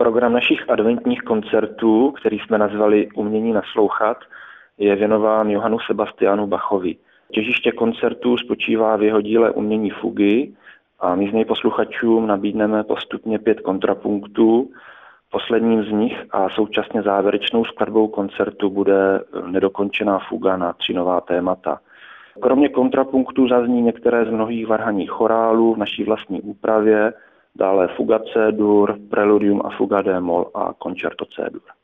Program našich adventních koncertů, který jsme nazvali Umění naslouchat, je věnován Johannu Sebastianu Bachovi. Těžiště koncertů spočívá v jeho díle Umění fugy a my z něj posluchačům nabídneme postupně 5 kontrapunktů. Posledním z nich a současně závěrečnou skladbou koncertu bude nedokončená fuga na 3 nová témata. Kromě kontrapunktů zazní některé z mnohých varhanních chorálů v naší vlastní úpravě, dále fuga C-dur, preludium a fuga D-moll a koncerto C-dur.